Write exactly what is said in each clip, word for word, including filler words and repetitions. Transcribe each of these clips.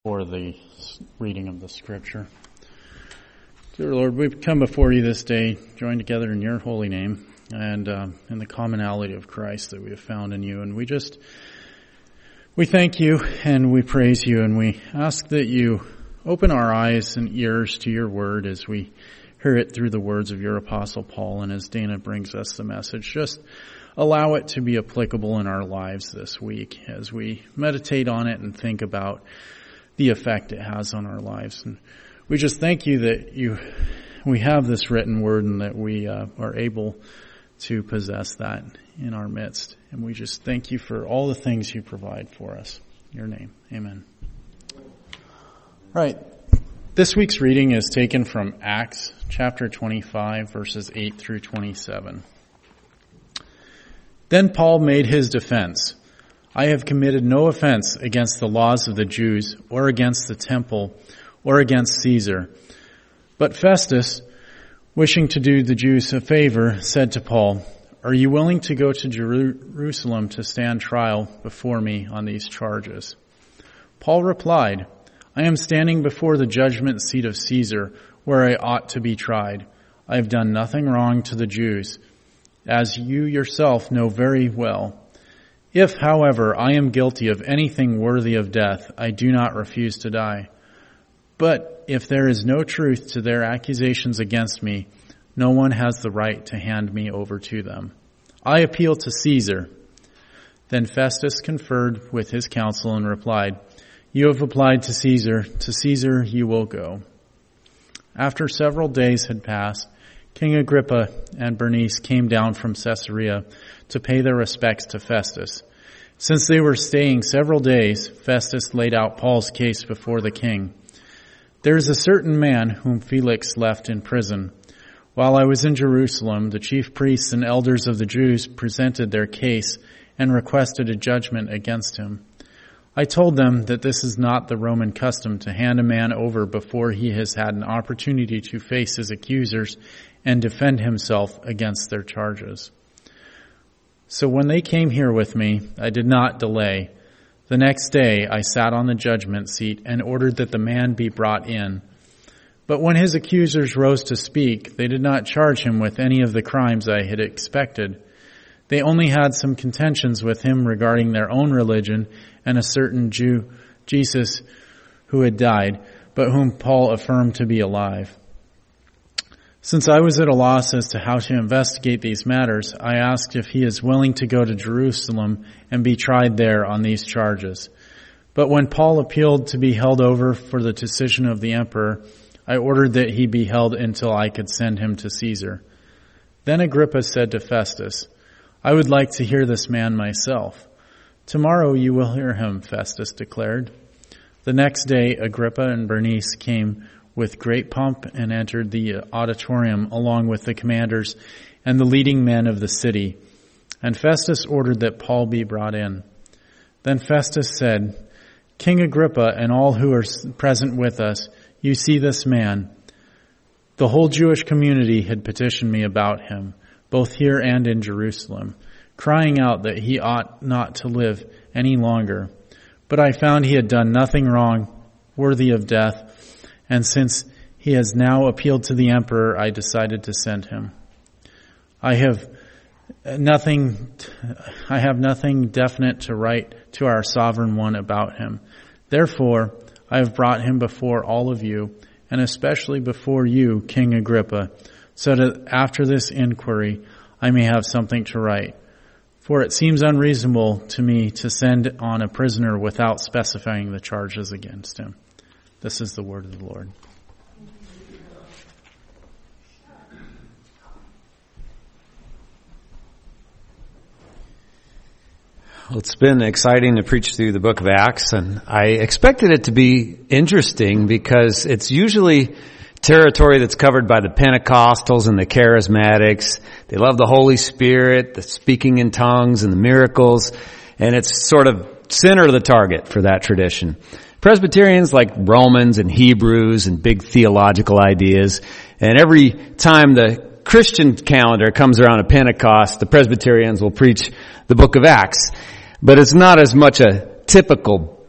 For the reading of the scripture. Dear Lord, we've come before you this day, joined together in your holy name and um, in the commonality of Christ that we have found in you. And we just, we thank you and we praise you and we ask that you open our eyes and ears to your word as we hear it through the words of your apostle Paul. And as Dana brings us the message, just allow it to be applicable in our lives this week as we meditate on it and think about the effect it has on our lives. And we just thank you that you, we have this written word and that we uh, are able to possess that in our midst. And we just thank you for all the things you provide for us. In your name, amen. Right. This week's reading is taken from Acts chapter twenty-five, verses eight through twenty-seven. Then Paul made his defense. I have committed no offense against the laws of the Jews or against the temple or against Caesar. But Festus, wishing to do the Jews a favor, said to Paul, are you willing to go to Jerusalem to stand trial before me on these charges? Paul replied, I am standing before the judgment seat of Caesar, where I ought to be tried. I have done nothing wrong to the Jews, as you yourself know very well. If, however, I am guilty of anything worthy of death, I do not refuse to die. But if there is no truth to their accusations against me, no one has the right to hand me over to them. I appeal to Caesar. Then Festus conferred with his council and replied, you have applied to Caesar. To Caesar you will go. After several days had passed, King Agrippa and Bernice came down from Caesarea to pay their respects to Festus. Since they were staying several days, Festus laid out Paul's case before the king. There is a certain man whom Felix left in prison. While I was in Jerusalem, the chief priests and elders of the Jews presented their case and requested a judgment against him. I told them that this is not the Roman custom to hand a man over before he has had an opportunity to face his accusers and defend himself against their charges. So when they came here with me, I did not delay. The next day I sat on the judgment seat and ordered that the man be brought in. But when his accusers rose to speak, they did not charge him with any of the crimes I had expected. They only had some contentions with him regarding their own religion and a certain Jew, Jesus, who had died, but whom Paul affirmed to be alive. Since I was at a loss as to how to investigate these matters, I asked if he is willing to go to Jerusalem and be tried there on these charges. But when Paul appealed to be held over for the decision of the emperor, I ordered that he be held until I could send him to Caesar. Then Agrippa said to Festus, I would like to hear this man myself. Tomorrow you will hear him, Festus declared. The next day Agrippa and Bernice came with great pomp and entered the auditorium along with the commanders and the leading men of the city. And Festus ordered that Paul be brought in. Then Festus said, King Agrippa and all who are present with us, you see this man. The whole Jewish community had petitioned me about him, both here and in Jerusalem, crying out that he ought not to live any longer. But I found he had done nothing wrong, worthy of death, and since he has now appealed to the emperor, I decided to send him. I have nothing, I have nothing definite to write to our sovereign one about him. Therefore, I have brought him before all of you, and especially before you, King Agrippa, so that after this inquiry, I may have something to write. For it seems unreasonable to me to send on a prisoner without specifying the charges against him. This is the word of the Lord. Well, it's been exciting to preach through the book of Acts, and I expected it to be interesting because it's usually territory that's covered by the Pentecostals and the Charismatics. They love the Holy Spirit, the speaking in tongues and the miracles, and it's sort of center of the target for that tradition. Presbyterians like Romans and Hebrews and big theological ideas. And every time the Christian calendar comes around at Pentecost, the Presbyterians will preach the book of Acts. But it's not as much a typical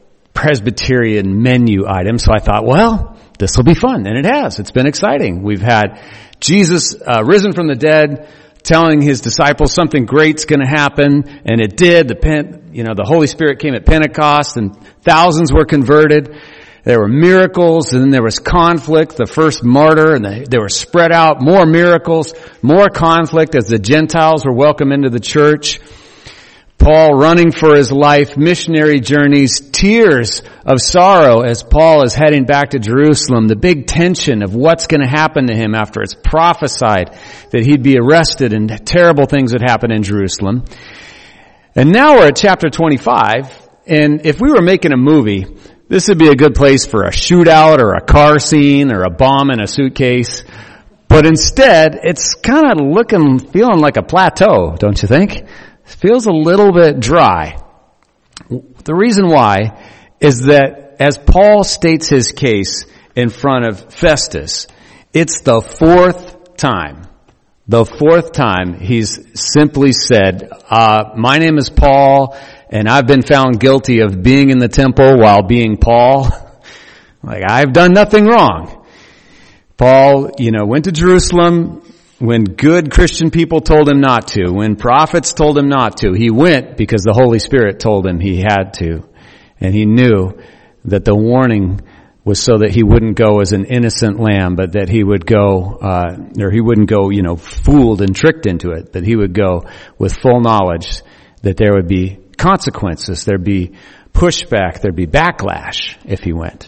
Presbyterian menu item. So I thought, well, this will be fun. And it has. It's been exciting. We've had Jesus uh, risen from the dead, telling his disciples something great's going to happen, and it did. The pen, you know, the Holy Spirit came at Pentecost, and thousands were converted. There were miracles, and then there was conflict. The first martyr, and they, they were spread out. More miracles, more conflict as the Gentiles were welcomed into the church. Paul running for his life, missionary journeys, tears of sorrow as Paul is heading back to Jerusalem, the big tension of what's going to happen to him after it's prophesied that he'd be arrested and terrible things would happen in Jerusalem. And now we're at chapter twenty-five, and if we were making a movie, this would be a good place for a shootout or a car scene or a bomb in a suitcase. But instead, it's kind of looking, feeling like a plateau, don't you think? It feels a little bit dry. The reason why is that as Paul states his case in front of Festus, it's the fourth time, the fourth time he's simply said, uh, my name is Paul, and I've been found guilty of being in the temple while being Paul. Like, I've done nothing wrong. Paul, you know, went to Jerusalem when good Christian people told him not to, when prophets told him not to. He went because the Holy Spirit told him he had to. And he knew that the warning was so that he wouldn't go as an innocent lamb, but that he would go, uh, or he wouldn't go, you know, fooled and tricked into it, that he would go with full knowledge that there would be consequences, there'd be pushback, there'd be backlash if he went.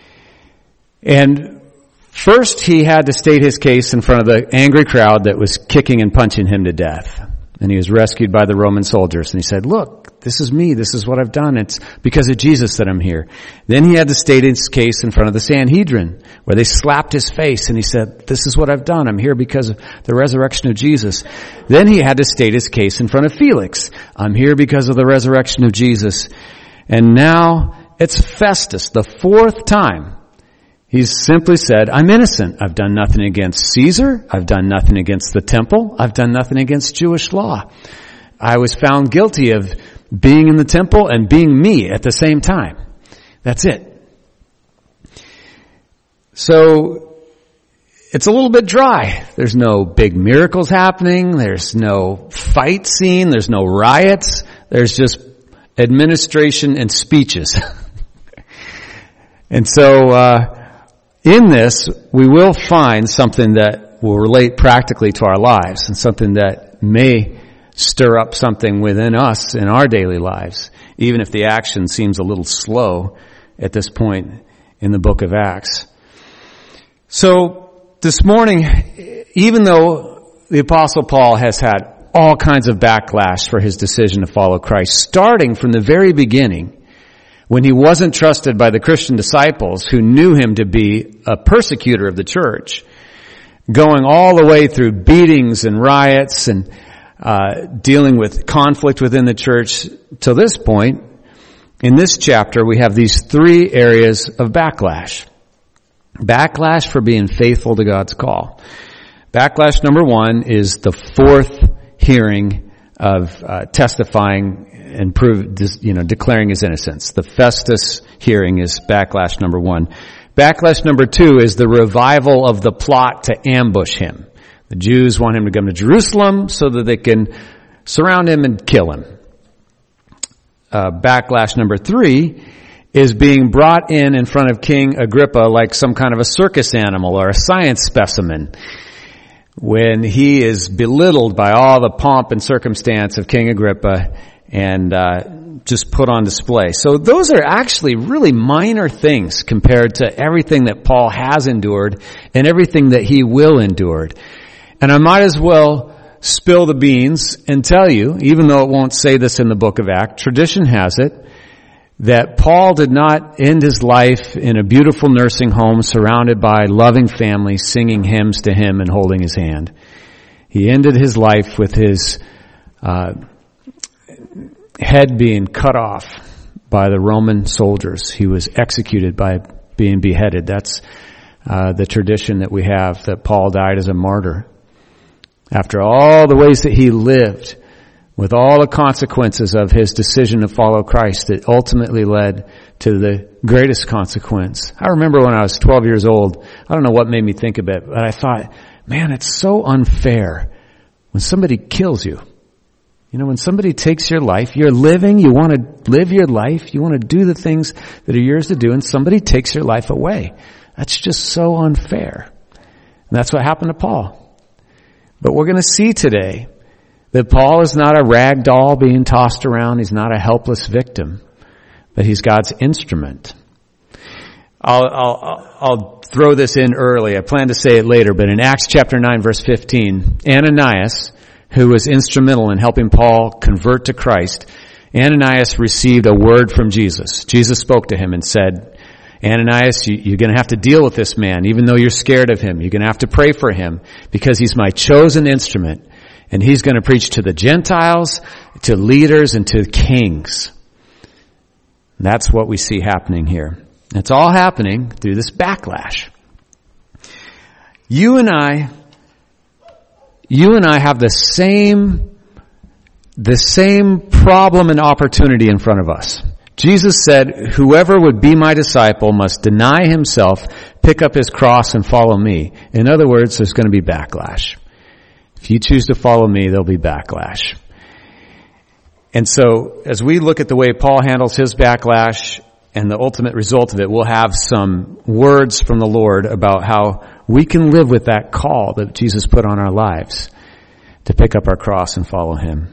And first, he had to state his case in front of the angry crowd that was kicking and punching him to death. And he was rescued by the Roman soldiers. And he said, look, this is me. This is what I've done. It's because of Jesus that I'm here. Then he had to state his case in front of the Sanhedrin, where they slapped his face. And he said, this is what I've done. I'm here because of the resurrection of Jesus. Then he had to state his case in front of Felix. I'm here because of the resurrection of Jesus. And now it's Festus, the fourth time. He's simply said, I'm innocent. I've done nothing against Caesar. I've done nothing against the temple. I've done nothing against Jewish law. I was found guilty of being in the temple and being me at the same time. That's it. So it's a little bit dry. There's no big miracles happening. There's no fight scene. There's no riots. There's just administration and speeches. And so, uh, in this, we will find something that will relate practically to our lives and something that may stir up something within us in our daily lives, even if the action seems a little slow at this point in the book of Acts. So this morning, even though the Apostle Paul has had all kinds of backlash for his decision to follow Christ, starting from the very beginning, when he wasn't trusted by the Christian disciples who knew him to be a persecutor of the church, going all the way through beatings and riots and uh dealing with conflict within the church to this point, in this chapter we have these three areas of backlash. Backlash for being faithful to God's call. Backlash number one is the fourth hearing of uh, testifying and prove, you know, declaring his innocence. The Festus hearing is backlash number one. Backlash number two is the revival of the plot to ambush him. The Jews want him to come to Jerusalem so that they can surround him and kill him. Uh, backlash number three is being brought in in front of King Agrippa like some kind of a circus animal or a science specimen, when he is belittled by all the pomp and circumstance of King Agrippa and uh just put on display. So those are actually really minor things compared to everything that Paul has endured and everything that he will endure. And I might as well spill the beans and tell you, even though it won't say this in the book of Acts, tradition has it that Paul did not end his life in a beautiful nursing home surrounded by loving families singing hymns to him and holding his hand. He ended his life with his uh head being cut off by the Roman soldiers. He was executed by being beheaded. That's uh the tradition that we have, that Paul died as a martyr. After all the ways that he lived, with all the consequences of his decision to follow Christ that ultimately led to the greatest consequence. I remember when I was twelve years old, I don't know what made me think of it, but I thought, man, it's so unfair when somebody kills you. You know, when somebody takes your life, you're living, you want to live your life, you want to do the things that are yours to do, and somebody takes your life away. That's just so unfair. And that's what happened to Paul. But we're going to see today that Paul is not a rag doll being tossed around. He's not a helpless victim, but he's God's instrument. I'll, I'll, I'll throw this in early. I plan to say it later, but in Acts chapter nine, verse fifteen, Ananias, who was instrumental in helping Paul convert to Christ, Ananias received a word from Jesus. Jesus spoke to him and said, Ananias, you, you're going to have to deal with this man, even though you're scared of him. You're going to have to pray for him because he's my chosen instrument, and he's going to preach to the Gentiles, to leaders, and to kings. And that's what we see happening here. It's all happening through this backlash. You and I You and I have the same, the same problem and opportunity in front of us. Jesus said, whoever would be my disciple must deny himself, pick up his cross, and follow me. In other words, there's going to be backlash. If you choose to follow me, there'll be backlash. And so, as we look at the way Paul handles his backlash and the ultimate result of it, we'll have some words from the Lord about how we can live with that call that Jesus put on our lives to pick up our cross and follow him.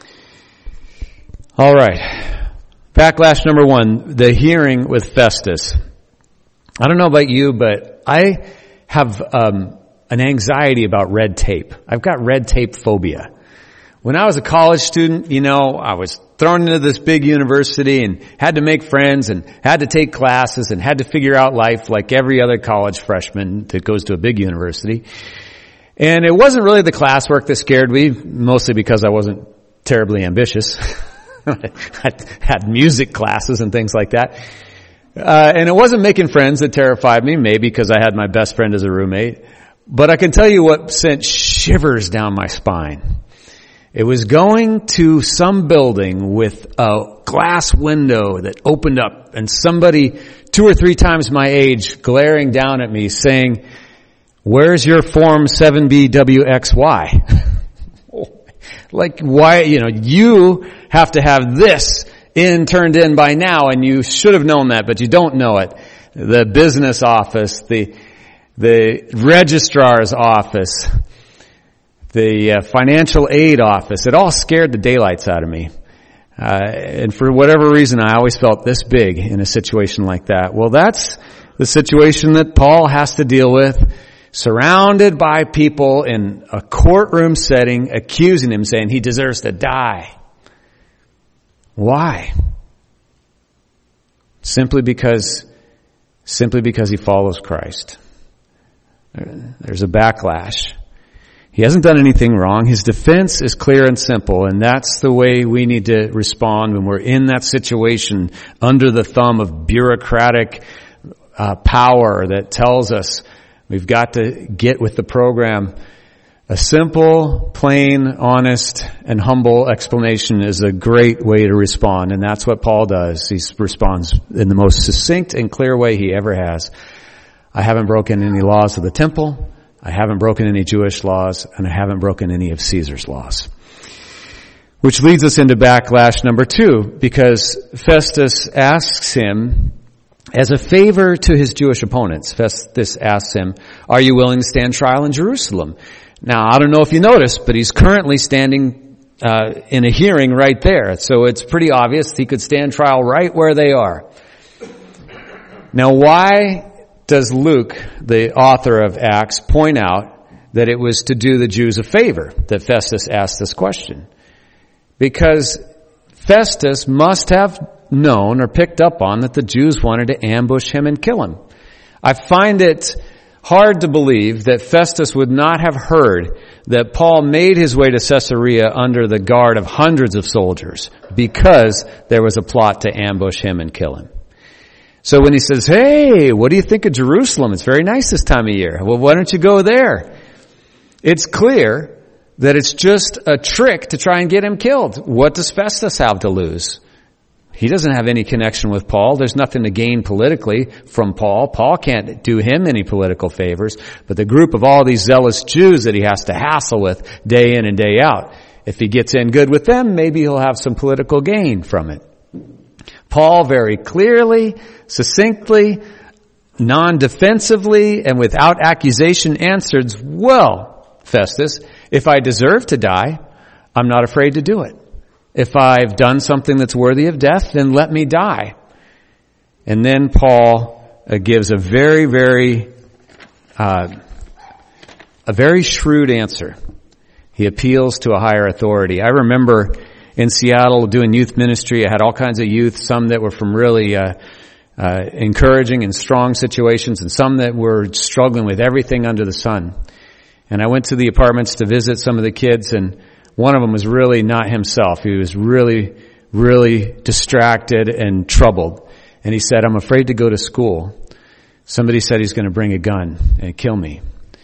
All right. Backlash number one, the hearing with Festus. I don't know about you, but I have um, an anxiety about red tape. I've got red tape phobia. When I was a college student, you know, I was thrown into this big university and had to make friends and had to take classes and had to figure out life like every other college freshman that goes to a big university. And it wasn't really the classwork that scared me, mostly because I wasn't terribly ambitious. I had music classes and things like that. Uh, and it wasn't making friends that terrified me, maybe because I had my best friend as a roommate. But I can tell you what sent shivers down my spine. It was going to some building with a glass window that opened up and somebody two or three times my age glaring down at me saying, "Where's your form seven B W X Y?" Like, why, you know, you have to have this in, turned in by now, and you should have known that, but you don't know it. The business office, the, the registrar's office, the uh, financial aid office, it all scared the daylights out of me. Uh, and for whatever reason, I always felt this big in a situation like that. Well, that's the situation that Paul has to deal with, surrounded by people in a courtroom setting, accusing him, saying he deserves to die. Why? Simply because, simply because he follows Christ. There's a backlash. He hasn't done anything wrong. His defense is clear and simple, and that's the way we need to respond when we're in that situation under the thumb of bureaucratic uh, power that tells us we've got to get with the program. A simple, plain, honest, and humble explanation is a great way to respond, and that's what Paul does. He responds in the most succinct and clear way he ever has. I haven't broken any laws of the temple. I haven't broken any Jewish laws, and I haven't broken any of Caesar's laws. Which leads us into backlash number two, because Festus asks him, as a favor to his Jewish opponents, Festus asks him, "Are you willing to stand trial in Jerusalem?" Now, I don't know if you noticed, but he's currently standing uh, in a hearing right there. So it's pretty obvious he could stand trial right where they are. Now, why does Luke, the author of Acts, point out that it was to do the Jews a favor that Festus asked this question? Because Festus must have known or picked up on that the Jews wanted to ambush him and kill him. I find it hard to believe that Festus would not have heard that Paul made his way to Caesarea under the guard of hundreds of soldiers because there was a plot to ambush him and kill him. So when he says, "Hey, what do you think of Jerusalem? It's very nice this time of year. Well, why don't you go there?" It's clear that it's just a trick to try and get him killed. What does Festus have to lose? He doesn't have any connection with Paul. There's nothing to gain politically from Paul. Paul can't do him any political favors. But the group of all these zealous Jews that he has to hassle with day in and day out, if he gets in good with them, maybe he'll have some political gain from it. Paul very clearly, succinctly, non-defensively, and without accusation answered, well, Festus, if I deserve to die, I'm not afraid to do it. If I've done something that's worthy of death, then let me die. And then Paul uh, gives a very, very, uh, a very shrewd answer. He appeals to a higher authority. I remember in Seattle doing youth ministry, I had all kinds of youth, some that were from really uh, uh, encouraging and strong situations, and some that were struggling with everything under the sun. And I went to the apartments to visit some of the kids, and one of them was really not himself. He was really, really distracted and troubled. And he said, I'm afraid to go to school. Somebody said he's going to bring a gun and kill me.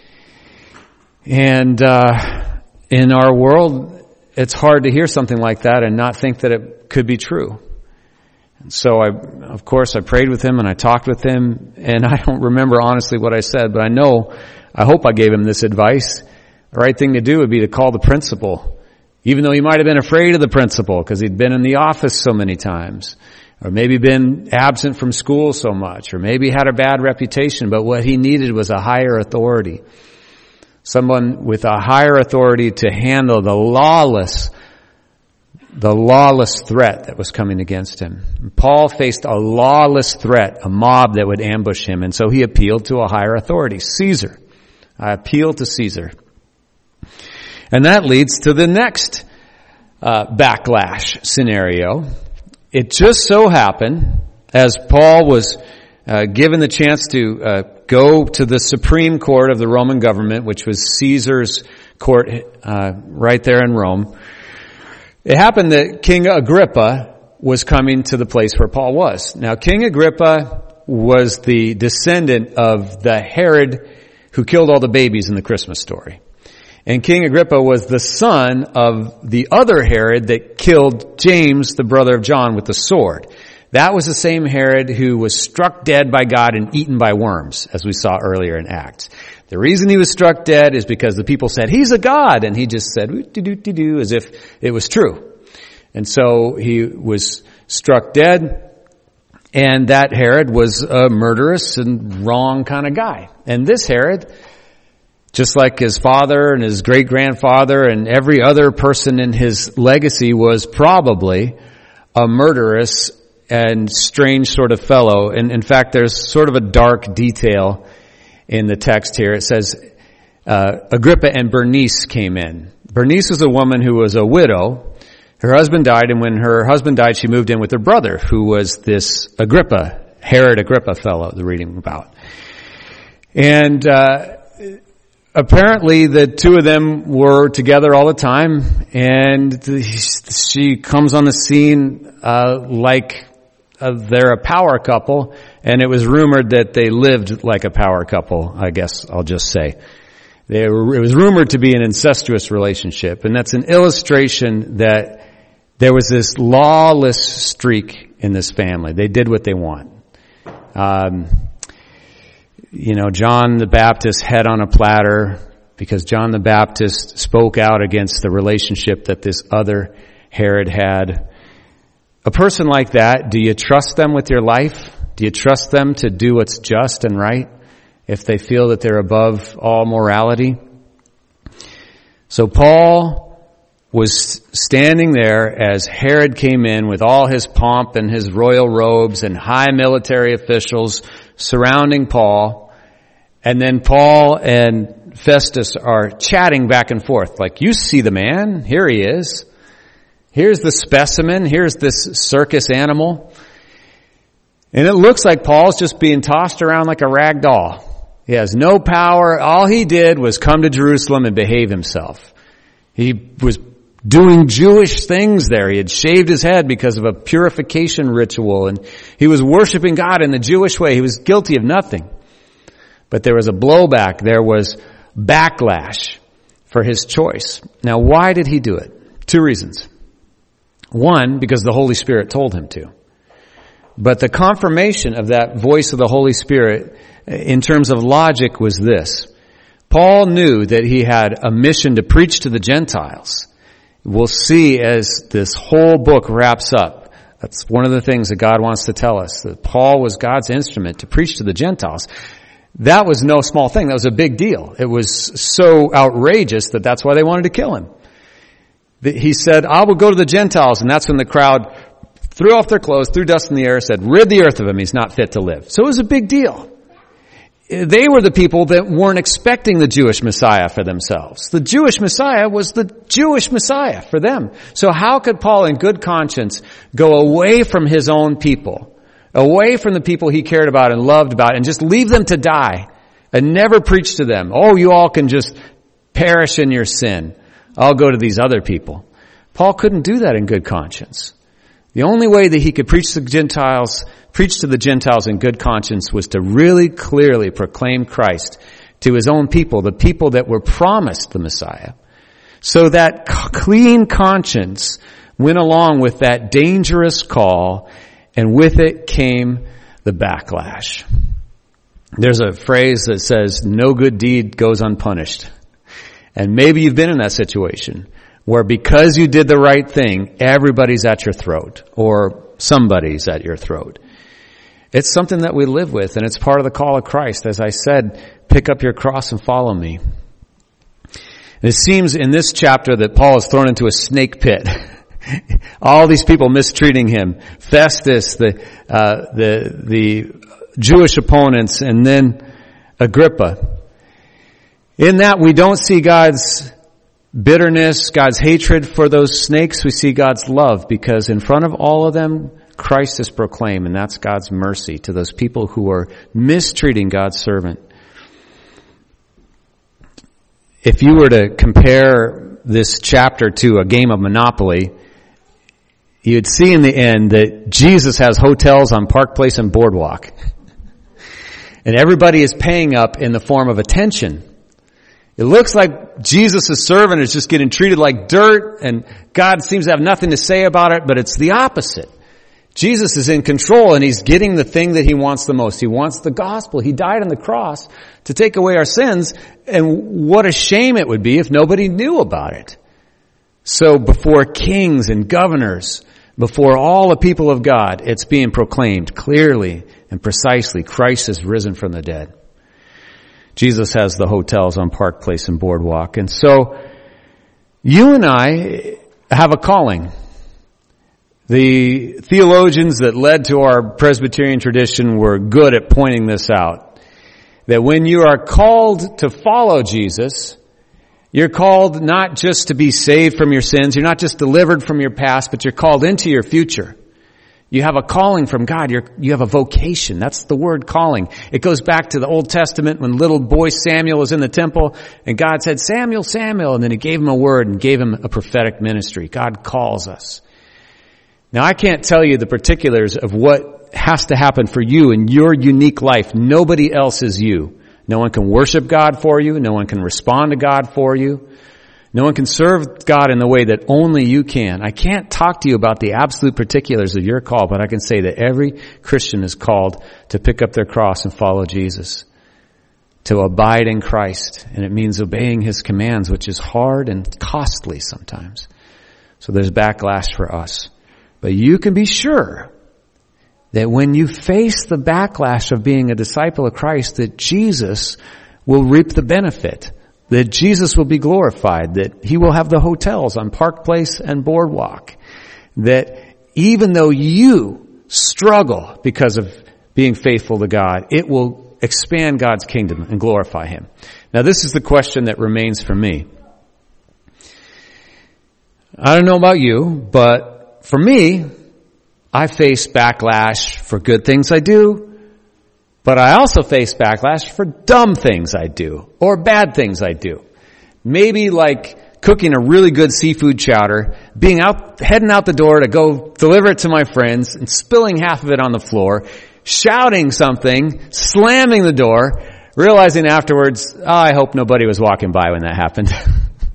And uh in our world, it's hard to hear something like that and not think that it could be true. And so I, of course, I prayed with him and I talked with him, and I don't remember honestly what I said, but I know, I hope I gave him this advice. The right thing to do would be to call the principal. Even though he might have been afraid of the principal because he'd been in the office so many times, or maybe been absent from school so much, or maybe had a bad reputation, but what he needed was a higher authority. Someone with a higher authority to handle the lawless, the lawless threat that was coming against him. Paul faced a lawless threat, a mob that would ambush him, and so he appealed to a higher authority, Caesar. I appeal to Caesar. And that leads to the next uh, backlash scenario. It just so happened, as Paul was uh, given the chance to uh, go to the Supreme Court of the Roman government, which was Caesar's court uh, right there in Rome, it happened that King Agrippa was coming to the place where Paul was. Now, King Agrippa was the descendant of the Herod who killed all the babies in the Christmas story. And King Agrippa was the son of the other Herod that killed James, the brother of John, with the sword. That was the same Herod who was struck dead by God and eaten by worms, as we saw earlier in Acts. The reason he was struck dead is because the people said, he's a god, and he just said, "Doo-doo-doo-doo," as if it was true. And so he was struck dead, and that Herod was a murderous and wrong kind of guy. And this Herod, just like his father and his great-grandfather and every other person in his legacy, was probably a murderous and strange sort of fellow. And in fact, there's sort of a dark detail in the text here. It says, uh, Agrippa and Bernice came in. Bernice was a woman who was a widow. Her husband died, and when her husband died, she moved in with her brother, who was this Agrippa, Herod Agrippa fellow they're reading about. And, uh, apparently the two of them were together all the time, and she comes on the scene uh like uh, they're a power couple, and it was rumored that they lived like a power couple, I guess I'll just say. They were, it was rumored to be an incestuous relationship, and that's an illustration that there was this lawless streak in this family. They did what they want. Um You know, John the Baptist head on a platter because John the Baptist spoke out against the relationship that this other Herod had. A person like that, do you trust them with your life? Do you trust them to do what's just and right if they feel that they're above all morality? So Paul was standing there as Herod came in with all his pomp and his royal robes and high military officials surrounding Paul. And then Paul and Festus are chatting back and forth. Like, you see the man. Here he is. Here's the specimen. Here's this circus animal. And it looks like Paul's just being tossed around like a rag doll. He has no power. All he did was come to Jerusalem and behave himself. He was doing Jewish things there. He had shaved his head because of a purification ritual, and he was worshiping God in the Jewish way. He was guilty of nothing. But there was a blowback. There was backlash for his choice. Now, why did he do it? Two reasons. One, because the Holy Spirit told him to. But the confirmation of that voice of the Holy Spirit in terms of logic was this. Paul knew that he had a mission to preach to the Gentiles. We'll see as this whole book wraps up. That's one of the things that God wants to tell us, that Paul was God's instrument to preach to the Gentiles. That was no small thing. That was a big deal. It was so outrageous that that's why they wanted to kill him. He said, I will go to the Gentiles, and that's when the crowd threw off their clothes, threw dust in the air, said, rid the earth of him, he's not fit to live. So it was a big deal. They were the people that weren't expecting the Jewish Messiah for themselves. The Jewish Messiah was the Jewish Messiah for them. So how could Paul in good conscience go away from his own people, away from the people he cared about and loved about, and just leave them to die and never preach to them? Oh, you all can just perish in your sin. I'll go to these other people. Paul couldn't do that in good conscience. The only way that he could preach to the Gentiles, preach to the Gentiles in good conscience was to really clearly proclaim Christ to his own people, the people that were promised the Messiah. So that clean conscience went along with that dangerous call, and with it came the backlash. There's a phrase that says, no good deed goes unpunished. And maybe you've been in that situation where because you did the right thing, everybody's at your throat, or somebody's at your throat. It's something that we live with, and it's part of the call of Christ. As I said, pick up your cross and follow me. And it seems in this chapter that Paul is thrown into a snake pit. All these people mistreating him. Festus, the, uh, the, the Jewish opponents, and then Agrippa. In that, we don't see God's bitterness, God's hatred for those snakes. We see God's love, because in front of all of them, Christ is proclaimed, and that's God's mercy to those people who are mistreating God's servant. If you were to compare this chapter to a game of Monopoly, you'd see in the end that Jesus has hotels on Park Place and Boardwalk. And everybody is paying up in the form of attention. It looks like Jesus' servant is just getting treated like dirt, and God seems to have nothing to say about it, but it's the opposite. Jesus is in control, and he's getting the thing that he wants the most. He wants the gospel. He died on the cross to take away our sins, and what a shame it would be if nobody knew about it. So before kings and governors, before all the people of God, it's being proclaimed clearly and precisely, Christ is risen from the dead. Jesus has the hotels on Park Place and Boardwalk. And so you and I have a calling. The theologians that led to our Presbyterian tradition were good at pointing this out. That when you are called to follow Jesus, you're called not just to be saved from your sins, you're not just delivered from your past, but you're called into your future. You have a calling from God. You're, you have a vocation. That's the word calling. It goes back to the Old Testament when little boy Samuel was in the temple and God said, Samuel, Samuel, and then he gave him a word and gave him a prophetic ministry. God calls us. Now, I can't tell you the particulars of what has to happen for you in your unique life. Nobody else is you. No one can worship God for you. No one can respond to God for you. No one can serve God in the way that only you can. I can't talk to you about the absolute particulars of your call, but I can say that every Christian is called to pick up their cross and follow Jesus, to abide in Christ. And it means obeying his commands, which is hard and costly sometimes. So there's backlash for us. But you can be sure that when you face the backlash of being a disciple of Christ, that Jesus will reap the benefit. That Jesus will be glorified, that he will have the hotels on Park Place and Boardwalk, that even though you struggle because of being faithful to God, it will expand God's kingdom and glorify him. Now, this is the question that remains for me. I don't know about you, but for me, I face backlash for good things I do, but I also face backlash for dumb things I do or bad things I do. Maybe like cooking a really good seafood chowder, being out, heading out the door to go deliver it to my friends and spilling half of it on the floor, shouting something, slamming the door, realizing afterwards, oh, I hope nobody was walking by when that happened.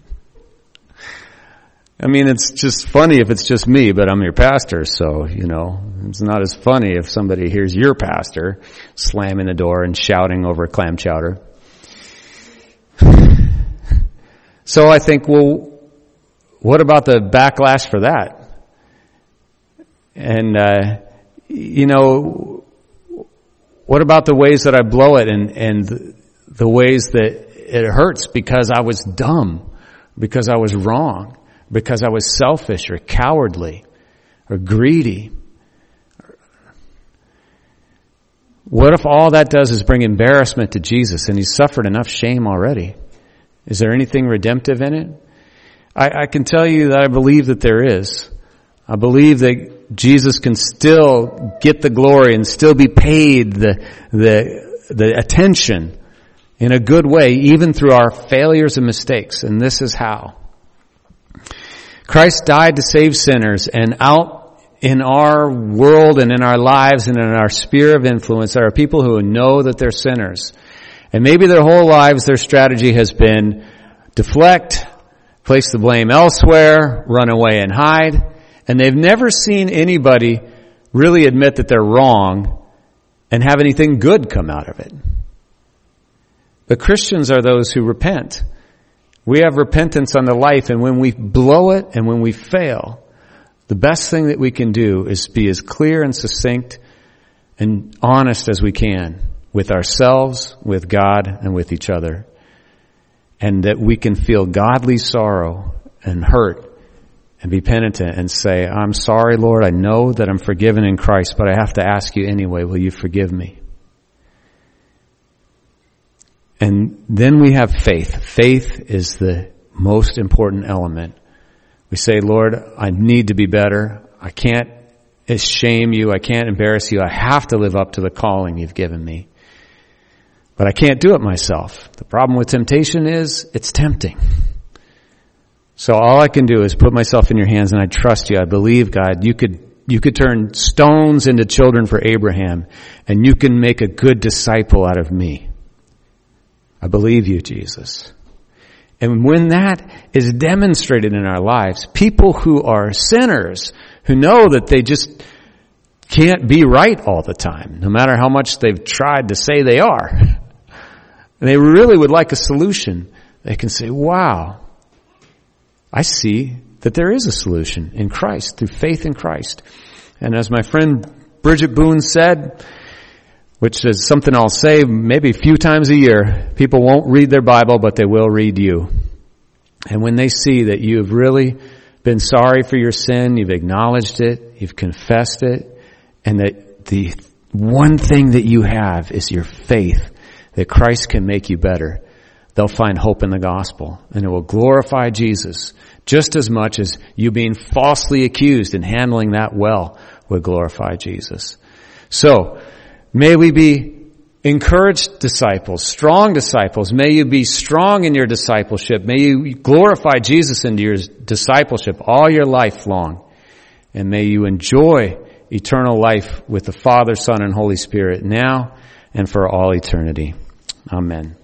I mean, it's just funny if it's just me, but I'm your pastor, so, you know, it's not as funny if somebody hears your pastor slamming the door and shouting over clam chowder. So I think, well, what about the backlash for that? And, uh, you know, what about the ways that I blow it and, and the ways that it hurts because I was dumb, because I was wrong, because I was selfish or cowardly or greedy? What if all that does is bring embarrassment to Jesus and he's suffered enough shame already? Is there anything redemptive in it? I, I can tell you that I believe that there is. I believe that Jesus can still get the glory and still be paid the, the, the attention in a good way, even through our failures and mistakes. And this is how. Christ died to save sinners, and out in our world and in our lives and in our sphere of influence, there are people who know that they're sinners. And maybe their whole lives, their strategy has been deflect, place the blame elsewhere, run away and hide. And they've never seen anybody really admit that they're wrong and have anything good come out of it. But Christians are those who repent. We have repentance on the life, and when we blow it and when we fail, the best thing that we can do is be as clear and succinct and honest as we can with ourselves, with God, and with each other. And that we can feel godly sorrow and hurt and be penitent and say, I'm sorry, Lord, I know that I'm forgiven in Christ, but I have to ask you anyway, will you forgive me? And then we have faith. Faith is the most important element. We say, Lord, I need to be better. I can't shame you. I can't embarrass you. I have to live up to the calling you've given me. But I can't do it myself. The problem with temptation is it's tempting. So all I can do is put myself in your hands, and I trust you. I believe, God, you could you could turn stones into children for Abraham, and you can make a good disciple out of me. I believe you, Jesus. And when that is demonstrated in our lives, people who are sinners, who know that they just can't be right all the time, no matter how much they've tried to say they are, and they really would like a solution, they can say, wow, I see that there is a solution in Christ, through faith in Christ. And as my friend Bridget Boone said, which is something I'll say maybe a few times a year, people won't read their Bible, but they will read you. And when they see that you've really been sorry for your sin, you've acknowledged it, you've confessed it, and that the one thing that you have is your faith that Christ can make you better, they'll find hope in the gospel, and it will glorify Jesus just as much as you being falsely accused and handling that well would glorify Jesus. So, may we be encouraged disciples, strong disciples. May you be strong in your discipleship. May you glorify Jesus into your discipleship all your life long. And may you enjoy eternal life with the Father, Son, and Holy Spirit now and for all eternity. Amen.